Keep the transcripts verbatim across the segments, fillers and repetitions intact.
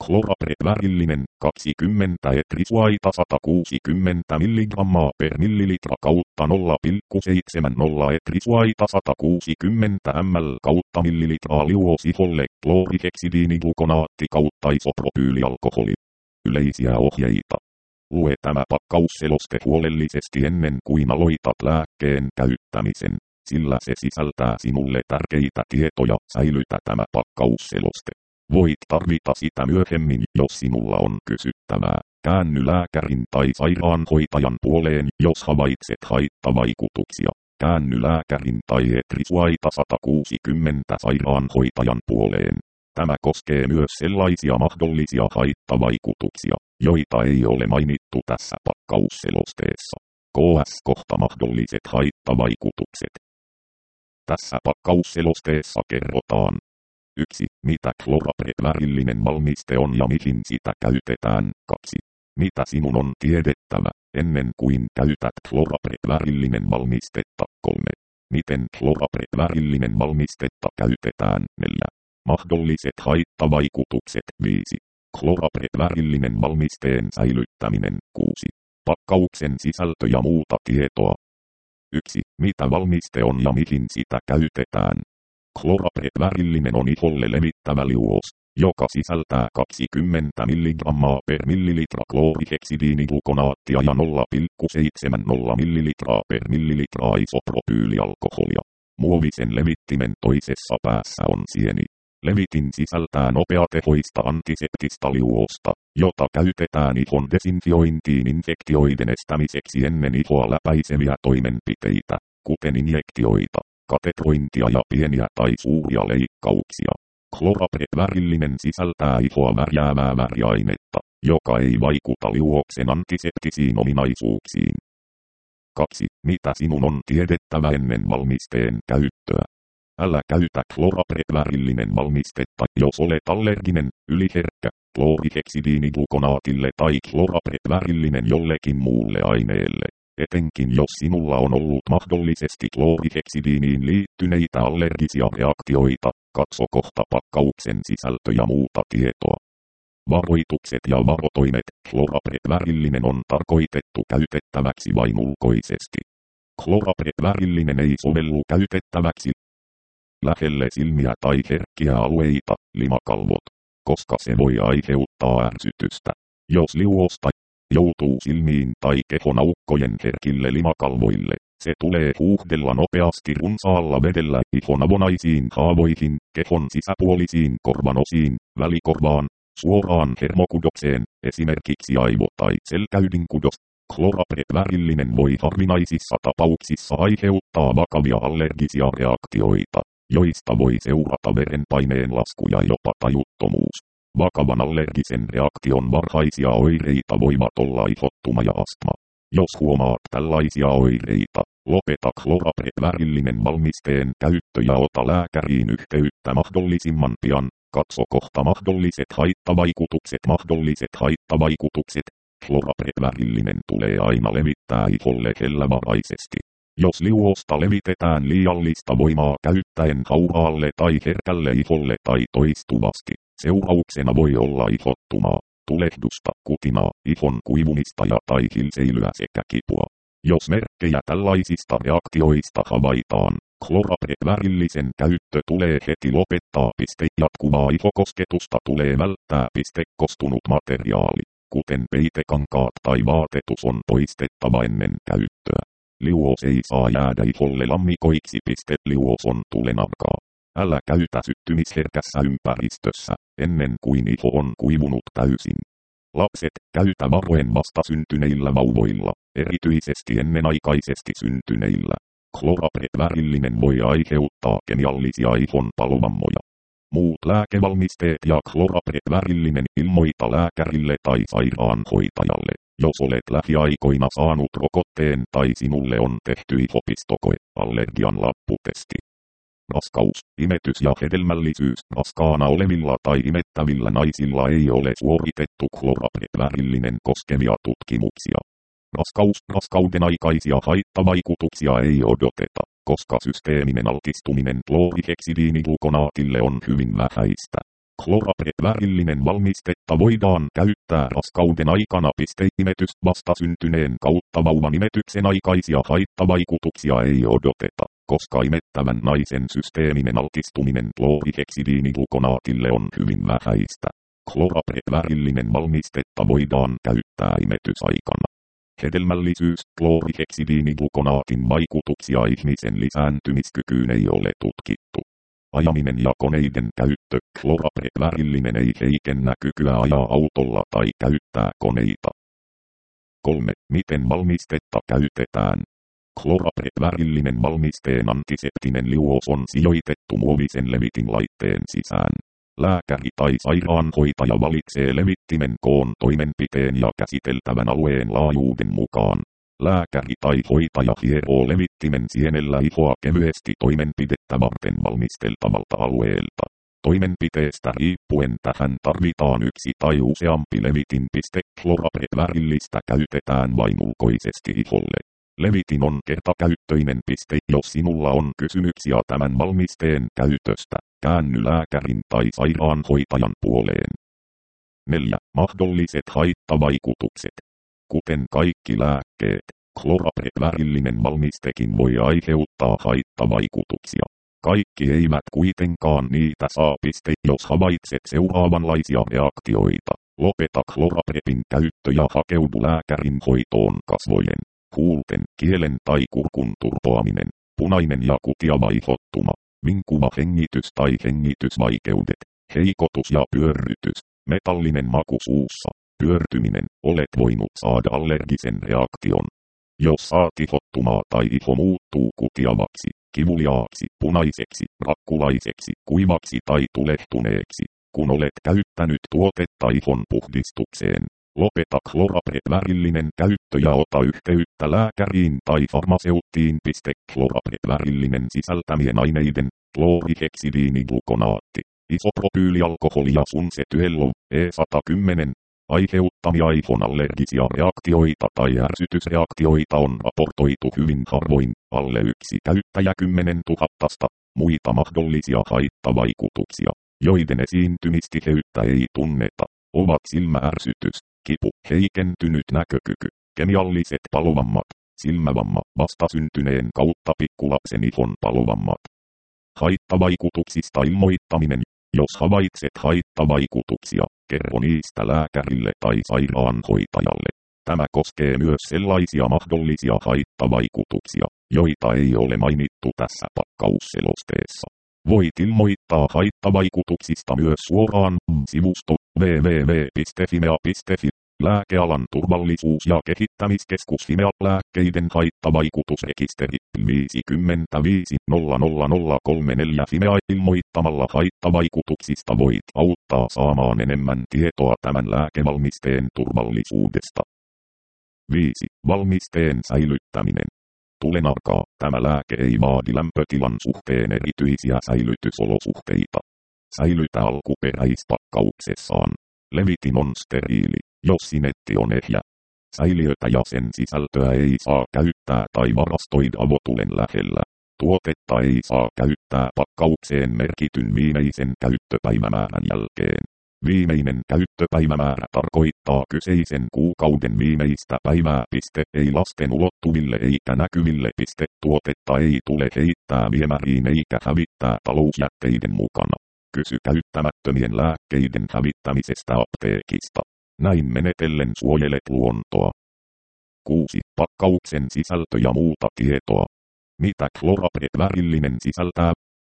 Chlorapret-värillinen kaksikymmentä etrisuaita sata kuusikymmentä milligrammaa per millilitra kautta nolla pilkku seitsemänkymmentä etrisuaita sata kuusikymmentä millilitraa kautta millilitraa liuosiholle klooriheksidiiniglukonaatti kautta isopropyylialkoholi. Yleisiä ohjeita. Lue tämä pakkausseloste huolellisesti ennen kuin aloitat lääkkeen käyttämisen, sillä se sisältää sinulle tärkeitä tietoja. Säilytä tämä pakkausseloste. Voit tarvita sitä myöhemmin, jos sinulla on kysyttävää. Käänny lääkärin tai sairaanhoitajan puoleen, jos havaitset haittavaikutuksia. Käänny lääkärin tai etrisuaita sata kuusikymmentä sairaanhoitajan puoleen. Tämä koskee myös sellaisia mahdollisia haittavaikutuksia, joita ei ole mainittu tässä pakkausselosteessa. K S kohta mahdolliset haittavaikutukset. Tässä pakkausselosteessa kerrotaan. yksi. Mitä chlorapret-värillinen valmiste on ja mihin sitä käytetään. kaksi. Mitä sinun on tiedettävä, ennen kuin käytät chlorapret-värillinen valmistetta. kolme. Miten chlorapret-värillinen valmistetta käytetään. neljä. Mahdolliset haittavaikutukset. viisi. Chlorapret-värillinen valmisteen säilyttäminen. kuusi. Pakkauksen sisältö ja muuta tietoa. yksi. Mitä valmiste on ja mihin sitä käytetään. Chlorapret-värillinen on iholle levittävä liuos, joka sisältää kaksikymmentä milligrammaa per millilitra klooriheksidiiniglukonaattia ja nolla pilkku seitsemänkymmentä millilitraa per millilitraa isopropyylialkoholia. Muovisen levittimen toisessa päässä on sieni. Levitin sisältää nopeatehoista antiseptista liuosta, jota käytetään ihon desinfiointiin infektioiden estämiseksi ennen ihoa läpäiseviä toimenpiteitä, kuten injektioita, katetrointia ja pieniä tai suuria leikkauksia. Chlorapret-värillinen sisältää ihoa värjäävää väriainetta, joka ei vaikuta liuoksen antiseptisiin ominaisuuksiin. kaksi. Mitä sinun on tiedettävä ennen valmisteen käyttöä? Älä käytä chlorapret-värillinen valmistetta, jos olet allerginen, yliherkkä, klooriheksidiiniglukonaatille tai chlorapret-värillinen jollekin muulle aineelle. Etenkin jos sinulla on ollut mahdollisesti klooriheksidiiniin liittyneitä allergisia reaktioita, katso kohta pakkauksen sisältö ja muuta tietoa. Varoitukset ja varotoimet. Chlorapret-värillinen on tarkoitettu käytettäväksi vain ulkoisesti. Chlorapret-värillinen ei sovellu käytettäväksi lähelle silmiä tai herkkiä alueita, limakalvot, koska se voi aiheuttaa ärsytystä. Jos liuosta joutuu silmiin tai kehon aukkojen herkille limakalvoille, se tulee huuhdella nopeasti runsaalla vedellä ihon avonaisiin haavoihin, kehon sisäpuolisiin korvanosiin, välikorvaan, suoraan hermokudokseen, esimerkiksi aivo- tai selkäydinkudos. Chlorapret-värillinen voi harvinaisissa tapauksissa aiheuttaa vakavia allergisia reaktioita, joista voi seurata verenpaineen lasku ja jopa tajuttomuus. Vakavan allergisen reaktion varhaisia oireita voivat olla ihottuma ja astma. Jos huomaat tällaisia oireita, lopeta chlorapret-värillinen valmisteen käyttö ja ota lääkäriin yhteyttä mahdollisimman pian. Katso kohta mahdolliset haittavaikutukset. Mahdolliset haittavaikutukset. Chlorapret-värillinen tulee aina levittää iholle hellävaraisesti. Jos liuosta levitetään liiallista voimaa käyttäen hauraalle tai herkälle iholle tai toistuvasti, seurauksena voi olla ihottumaa, tulehdusta, kutinaa, ihon kuivumista ja tai hilseilyä sekä kipua. Jos merkkejä tällaisista reaktioista havaitaan, chlorapret-värillisen käyttö tulee heti lopettaa. Piste jatkuvaa ihokosketusta tulee välttää. Piste kostunut materiaali, kuten peitekankaat tai vaatetus on poistettava ennen käyttöä. Liuos ei saa jäädä iholle lammikoiksi. Piste liuos on tulenarkaa. Älä käytä syttymisherkässä ympäristössä, ennen kuin iho on kuivunut täysin. Lapset, käytä varoen vastasyntyneillä vauvoilla, erityisesti ennenaikaisesti syntyneillä. Chlorapret-värillinen voi aiheuttaa kemiallisia ihon palovammoja. Muut lääkevalmisteet ja chlorapret-värillinen ilmoita lääkärille tai sairaanhoitajalle, jos olet lähiaikoina saanut rokotteen tai sinulle on tehty ihopistokoe, allergian lapputesti. Raskaus, imetys ja hedelmällisyys. Raskaana olevilla tai imettävillä naisilla ei ole suoritettu chlorapret-värillinen koskevia tutkimuksia. Raskaus, raskauden aikaisia haittavaikutuksia ei odoteta, koska systeeminen altistuminen klooriheksidiiniglukonaatille on hyvin vähäistä. Chlorapre-värillinen valmistetta voidaan käyttää raskauden aikana. Pisteimetys vastasyntyneen kautta vauvan imetyksen aikaisia haittavaikutuksia ei odoteta, koska imettävän naisen systeeminen altistuminen klooriheksidiiniglukonaatille on hyvin vähäistä. Chlorapre-värillinen valmistetta voidaan käyttää imetysaikana. Hedelmällisyys, klooriheksidiiniglukonaatin vaikutuksia ihmisen lisääntymiskykyyn ei ole tutkittu. Ajaminen ja koneiden käyttö. Chlorapre-värillinen ei heikennä kykyä ajaa autolla tai käyttää koneita. kolme. Miten valmistetta käytetään? Chlorapre-värillinen valmisteen antiseptinen liuos on sijoitettu muovisen levitin laitteen sisään. Lääkäri tai sairaanhoitaja valitsee levittimen koon, toimenpiteen ja käsiteltävän alueen laajuuden mukaan. Lääkäri tai hoitaja hieroo levittimen sienellä ihoa kevyesti toimenpidettä varten valmisteltavalta alueelta. Toimenpiteestä riippuen tähän tarvitaan yksi tai useampi levitinpiste. Chlorapre-värillistä käytetään vain ulkoisesti iholle. Levitin on kertakäyttöinen piste. Jos sinulla on kysymyksiä tämän valmisteen käytöstä, käänny lääkärin tai sairaanhoitajan puoleen. neljä. Mahdolliset haittavaikutukset. Kuten kaikki lääkkeet, chlorapre-värillinen valmistekin voi aiheuttaa haittavaikutuksia. Kaikki eivät kuitenkaan niitä saa piste. Jos havaitset seuraavanlaisia reaktioita, lopeta chloraprepin käyttö ja hakeudu lääkärin hoitoon. Kasvojen, huulten, kielen tai kurkun turpoaminen, punainen ja kutiava ihottuma, vinkuva hengitys tai hengitysvaikeudet, heikotus ja pyörrytys, metallinen maku suussa, pyörtyminen, olet voinut saada allergisen reaktion. Jos saat ihottumaa tai iho muuttuu kutiavaksi, kivuliaaksi, punaiseksi, rakkulaiseksi, kuivaksi tai tulehtuneeksi, kun olet käyttänyt tuotetta ihon puhdistukseen, lopeta chlorapre-värillinen käyttö ja ota yhteyttä lääkäriin tai farmaseuttiin. Chlorapre-värillinen sisältämien aineiden, klooriheksidiiniglukonaatti, isopropyylialkoholi ja sunsetyello, E sata kymmenen, aiheuttamia ihon allergisia reaktioita tai ärsytysreaktioita on raportoitu hyvin harvoin, alle yksi käyttäjä kymmenen tuhattasta. Muita mahdollisia haittavaikutuksia, joiden esiintymistiheyttä ei tunneta, ovat silmäärsytys, kipu, heikentynyt näkökyky, kemialliset palovammat, silmävamma, vastasyntyneen kautta pikkulapsen ihon palovammat. Haittavaikutuksista ilmoittaminen. Jos havaitset haittavaikutuksia, kerro niistä lääkärille tai sairaanhoitajalle. Tämä koskee myös sellaisia mahdollisia haittavaikutuksia, joita ei ole mainittu tässä pakkausselosteessa. Voit ilmoittaa haittavaikutuksista myös suoraan sivusto double-u double-u double-u piste fimea piste fi. Lääkealan turvallisuus- ja kehittämiskeskus Fimea. Lääkkeiden haittavaikutusrekisteri viisikymmentäviisi nolla nolla nolla kolmekymmentäneljä Fimea. Ilmoittamalla haittavaikutuksista voit auttaa saamaan enemmän tietoa tämän lääkevalmisteen turvallisuudesta. viisi. Valmisteen säilyttäminen. Tulenarkaa, tämä lääke ei vaadi lämpötilan suhteen erityisiä säilytysolosuhteita. Säilytä alkuperäispakkauksessaan. Levitin on steriili, jos sinetti on ehjä. Säiliötä ja sen sisältöä ei saa käyttää tai varastoida avotulen lähellä. Tuotetta ei saa käyttää pakkaukseen merkityn viimeisen käyttöpäivämäärän jälkeen. Viimeinen käyttöpäivämäärä tarkoittaa kyseisen kuukauden viimeistä päivää. Piste, ei lasten ulottuville eikä näkyville. Piste, tuotetta ei tule heittää viemäriin eikä hävittää talousjätteiden mukana. Kysy käyttämättömien lääkkeiden hävittämisestä apteekista. Näin menetellen suojelet luontoa. kuusi. Pakkauksen sisältö ja muuta tietoa. Mitä chlorapre-värillinen sisältää?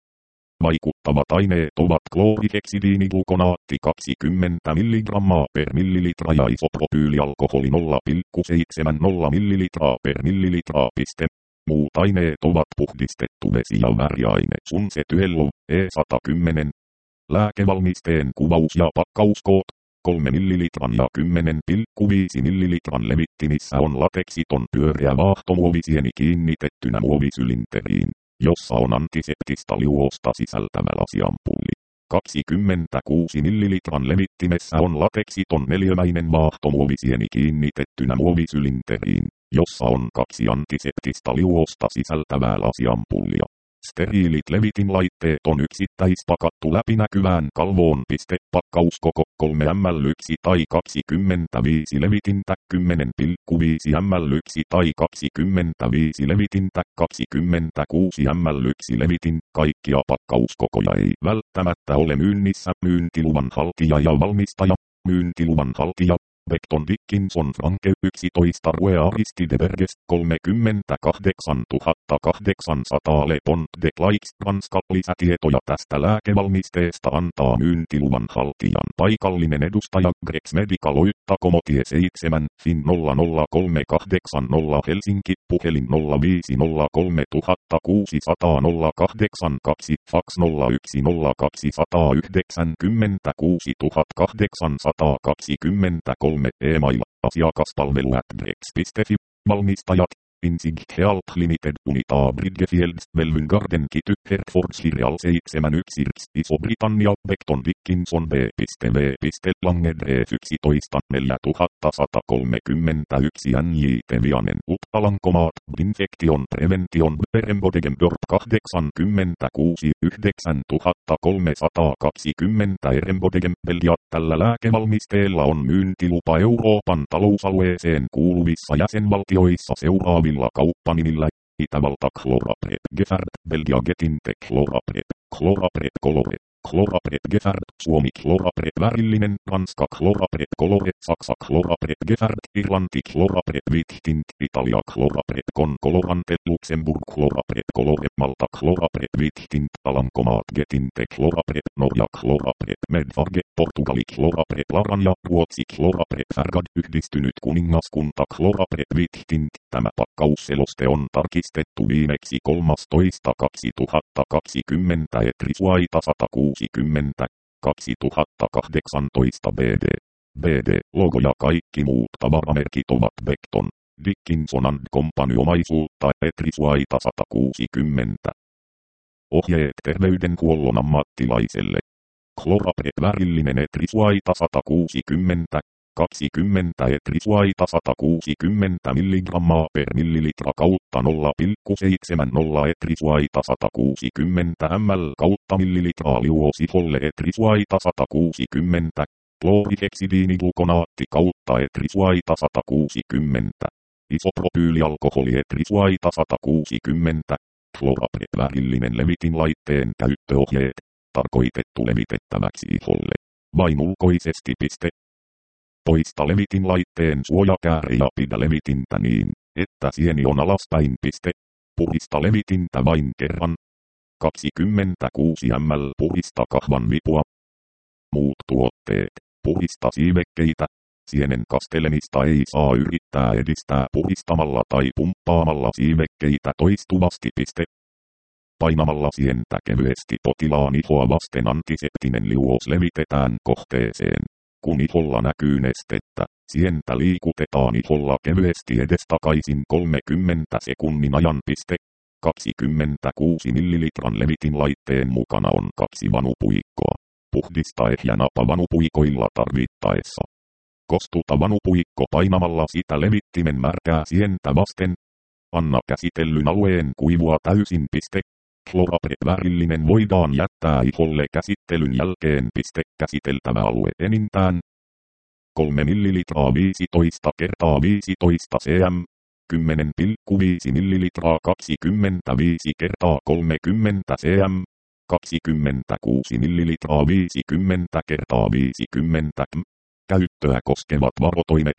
Vaikuttavat aineet ovat klooriheksidiiniglukonaatti kaksikymmentä milligrammaa per millilitra ja isopropyylialkoholi nolla pilkku seitsemänkymmentä millilitraa per millilitraa. Piste. Muut aineet ovat puhdistettu vesi ja väriaine sunsetyello, E sata kymmenen. Lääkevalmisteen kuvaus ja pakkauskoot. kolme millilitran ja kymmenen pilkku viisi millilitran levittimissä on lateksiton pyöreä vaahtomuovisieni kiinnitettynä muovisylinteriin, jossa on antiseptista liuosta sisältävä lasiampulli. kaksikymmentäkuusi millilitran levittimessä on lateksiton neliömäinen vaahtomuovisieni kiinnitettynä muovisylinteriin, jossa on kaksi antiseptista liuosta sisältävää lasiampullia. Steriilit levitin laitteet on yksittäispakattu läpinäkyvään kalvoon. Pakkauskoko kolme millilitraa yksi tai kaksikymmentäviisi levitintä kymmenen pilkku viisi millilitraa yksi tai kaksikymmentäviisi levitintä kaksikymmentäkuusi millilitraa yksi levitin. Kaikkia pakkauskokoja ei välttämättä ole myynnissä. Myyntiluvan haltija ja valmistaja. Myyntiluvan haltija. Becton Dickinson Franke yksitoista Rue Aristide Berges kolmekymmentäkahdeksantuhattakahdeksansataa Le Pont de Claix Ranska. Lisätietoja tästä lääkevalmisteesta antaa myyntiluvan haltijan paikallinen edustaja Grex Medical Oittakomotie seitsemän Fin nolla nolla kolme kahdeksan nolla Helsinki puhelin nolla viisi nolla kolme kuusi nolla nolla nolla kahdeksan kaksi fax nolla yksi nolla kaksi yhdeksän kuusi kahdeksan kaksikymmentäkolme e-mail asiakaspalvelu at grex piste fi. Valmistajat Insig Health Limited Unita Bridgefields Welwyn Kity Hertfordshire seitsemän yksi Iso-Britannia Becton Dickinson B V Langedreef yksitoista neljätuhatta sata kolmekymmentäyksi N J T Vianen Alankomaat Infection Prevention Berenbodegem Dorp kahdeksankymmentäkuusi yhdeksäntuhatta kolmesataakaksikymmentä Erenbodegem Belgia. Tällä lääkevalmisteella on myyntilupa Euroopan talousalueeseen kuuluvissa jäsenvaltioissa seuraavilla kauppanimillä: Itävalta Chlorapret Gefärd, Belgia Getinte Chlorapret, Chlorapret Colore, Chlorapret Gefärd, Suomi Chlorapret Värillinen, Ranska Chlorapret Colore, Saksa Chlorapret Gefärd, Irlanti Chlorapret Vittint, Italia Chlorapret Con Colorante, Luxemburg Chlorapret Colore, Malta Chlorapret Vittint, Alankomaat Getinte Chlorapret, Norja Chlorapret Medfarge, Portugali Chlorapret Laranja, Ruotsi Chlorapret Färgad, Yhdistynyt kuningaskunta Chlorapret Vittint. Tämä pakkausseloste on tarkistettu viimeksi kolmastoista kaksituhattakaksikymmentä Etrisuaita sata kuusikymmentä kaksituhattakahdeksantoista B D. B D-logo ja kaikki muut tavaramerkit ovat Becton Dickinson and Company omaisuutta. Etrisuaita sata kuusikymmentä. Ohjeet terveydenhuollon ammattilaiselle. Chlorapret värillinen Etrisuaita sata kuusikymmentä kaksikymmentä Etrisuaita sata kuusikymmentä milligrammaa per millilitra kautta nolla pilkku seitsemänkymmentä Etrisuaita sata kuusikymmentä millilitraa kautta millilitraa liuosifolle Etrisuaita sata kuusikymmentä klooriheksidiniglukonaatti kautta Etrisuaita sata kuusikymmentä isopropyylialkoholi Etrisuaita sata kuusikymmentä. Chlorapret värillinen levitin laitteen käyttöohjeet. Tarkoitettu levitettäväksi iholle vain ulkoisesti. Piste. Poista levitin laitteen suojakääre ja pidä levitintä niin, että sieni on alaspäin. Piste. Puhdista levitintä vain kerran. kaksikymmentäkuusi millilitraa puhdista kahvan vipua. Muut tuotteet. Puhdista siivekkeitä. Sienen kastelemista ei saa yrittää edistää puhdistamalla tai pumppaamalla siivekkeitä toistuvasti. Piste. Painamalla sientä kevyesti potilaan ihoa vasten antiseptinen liuos levitetään kohteeseen. Kun iholla näkyy nestettä, sientä liikutetaan iholla kevyesti edestakaisin kolmekymmentä sekunnin ajan. Piste. kaksikymmentäkuusi millilitran levitin laitteen mukana on kaksi vanupuikkoa. Puhdista ehjä napa vanupuikoilla tarvittaessa. Kostuta vanupuikko painamalla sitä levittimen märkää sientä vasten. Anna käsitellyn alueen kuivua täysin. Piste. Chlorapret värillinen voidaan jättää iholle käsittelyn jälkeen. Piste. Käsiteltävä alue enintään kolme millilitraa viisitoista kertaa viisitoista cm, kymmenen pilkku viisi millilitraa kaksikymmentäviisi kertaa kolmekymmentä cm, kaksikymmentäkuusi millilitraa viisikymmentä kertaa viisikymmentä cm. Käyttöä koskevat varotoimet.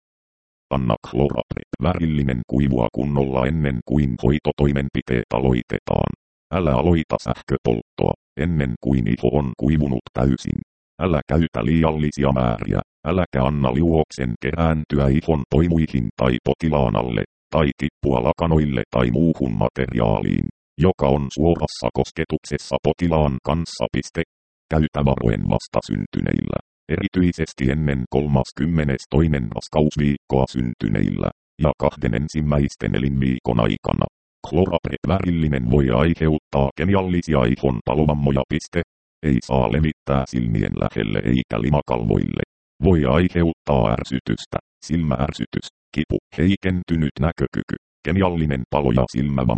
Anna chlorapret värillinen kuivua kunnolla ennen kuin hoitotoimenpiteet aloitetaan. Älä aloita sähköpolttoa ennen kuin iho on kuivunut täysin. Älä käytä liiallisia määriä. Äläkä anna liuoksen kerääntyä ihon toimuihin tai potilaan alle, tai tippua lakanoille tai muuhun materiaaliin, joka on suorassa kosketuksessa potilaan kanssa. Piste. Käytä varoen vastasyntyneillä, erityisesti ennen kolmaskymmenestoinen raskausviikkoa syntyneillä, ja kahden ensimmäisten elinviikon aikana. Chlorapret värillinen voi aiheuttaa kemiallisia ihon palovammoja. Piste. Ei saa levittää silmien lähelle eikä limakalvoille. Voi aiheuttaa ärsytystä, silmäärsytys, kipu, heikentynyt näkökyky, kemiallinen palo ja silmävamma.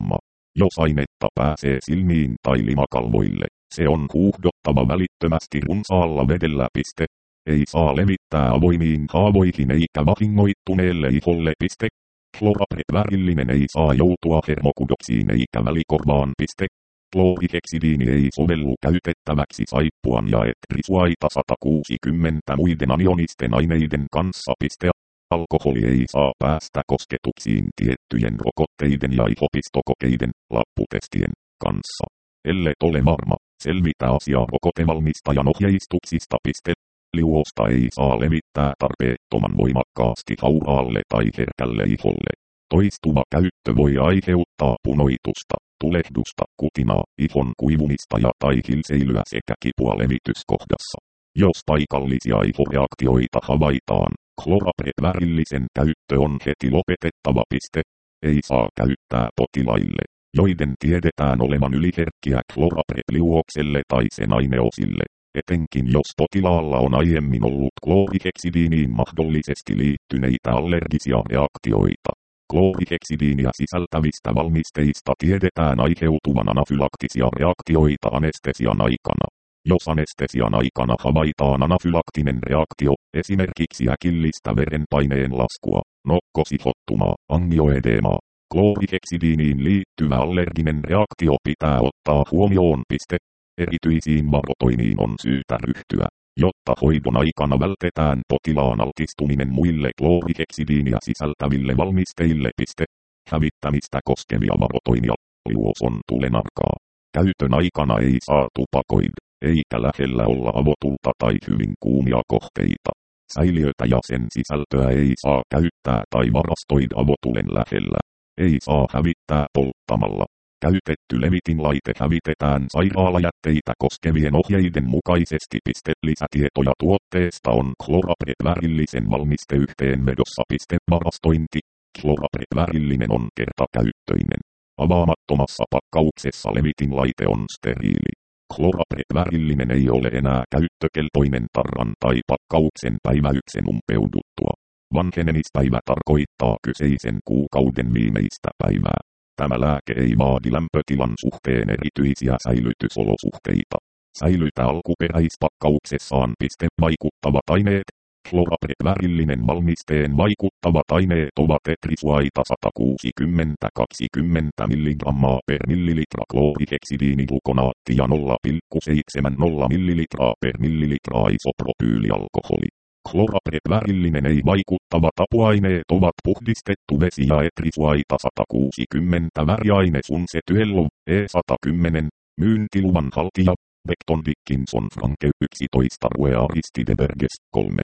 Jos ainetta pääsee silmiin tai limakalvoille, se on huuhdottava välittömästi runsaalla vedellä. Piste. Ei saa levittää avoimiin haavoihin eikä vahingoittuneelle iholle. Piste. Kloraprepvärillinen ei saa joutua hermokudoksiin eikä välikorvaan. Piste. Klooriheksidiini ei sovellu käytettäväksi saippuan ja etrisuaita sata kuusikymmentä muiden anionisten aineiden kanssa. Piste. Alkoholi ei saa päästä kosketuksiin tiettyjen rokotteiden ja ihopistokokeiden, lapputestien kanssa. Ellet ole varma, selvitä asiaa rokotevalmistajan ohjeistuksista. Piste. Liuosta ei saa levittää tarpeettoman voimakkaasti hauraalle tai herkälle iholle. Toistuva käyttö voi aiheuttaa punoitusta, tulehdusta, kutinaa, ihon kuivumista ja tai hilseilyä sekä kipua levityskohdassa. Jos paikallisia ihoreaktioita havaitaan, kloraprepvärillisen käyttö on heti lopetettava. Piste. Ei saa käyttää potilaille, joiden tiedetään olevan yliherkkiä kloraprepliuokselle tai sen aineosille, etenkin jos potilaalla on aiemmin ollut klooriheksidiiniin mahdollisesti liittyneitä allergisia reaktioita. Klooriheksidiinia sisältävistä valmisteista tiedetään aiheutuvan anafylaktisia reaktioita anestesian aikana. Jos anestesian aikana havaitaan anafylaktinen reaktio, esimerkiksi äkillistä verenpaineen laskua, nokkosihottumaa, angioedemaa, klooriheksidiiniin liittyvä allerginen reaktio pitää ottaa huomioon. Piste. Erityisiin varotoimiin on syytä ryhtyä, jotta hoidon aikana vältetään potilaan altistuminen muille klooriheksidiinia sisältäville valmisteille. Piste. Hävittämistä koskevia varotoimia. Liuos on tulenarkaa. Käytön aikana ei saa tupakoida, eikä lähellä olla avotulta tai hyvin kuumia kohteita. Säiliötä ja sen sisältöä ei saa käyttää tai varastoida avotulen lähellä. Ei saa hävittää polttamalla. Käytetty levitinlaite hävitetään sairaalajätteitä koskevien ohjeiden mukaisesti. Piste. Lisätietoja tuotteesta on kloraprepvärillisen valmisteyhteenvedossa. Piste. Varastointi. Kloraprepvärillinen on kertakäyttöinen. Avaamattomassa pakkauksessa levitinlaite on steriili. Kloraprepvärillinen ei ole enää käyttökelpoinen tarran tai pakkauksen päiväyksen umpeuduttua. Vanhenemispäivä tarkoittaa kyseisen kuukauden viimeistä päivää. Tämä lääke ei vaadi lämpötilan suhteen erityisiä säilytysolosuhteita. Säilytä alkuperäispakkauksessaan. Piste. Vaikuttavat aineet. Kloraprepvärillinen valmisteen vaikuttavat aineet ovat etrisuaita sata kuusikymmentä kaksikymmentä milligrammaa per millilitra klooriheksidiiniglukonaatti ja nolla pilkku seitsemänkymmentä millilitraa per millilitra isopropyylialkoholi. Kloraprepvärillinen ei vaikuttavat apuaineet ovat puhdistettu vesi ja etrisuaita sata kuusikymmentä väriaine Sunsetyello, E sata kymmenen, myyntiluvan haltija. Becton Dickinson Franke yksitoista Rue Aristide Berges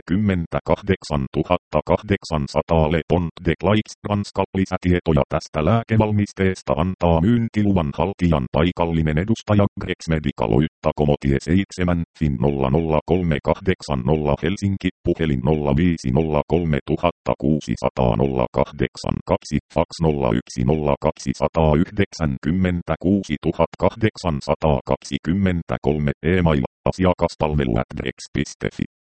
kolmekymmentäkahdeksantuhattakahdeksansataa Le Pont de Claix Ranska. Lisätietoja tästä lääkevalmisteesta antaa myyntiluvan haltijan paikallinen edustaja Grex Medical Oitta Komotie seitsemän Fin nolla nolla kolme kahdeksan nolla Helsinki puhelin nolla viisi nolla kolme kuusi nolla nolla nolla kahdeksan kaksi fax nolla yksi nolla kaksi yhdeksän kuusi kahdeksan kaksikymmentä kolme e-mail asiakaspalvelu at grex piste fi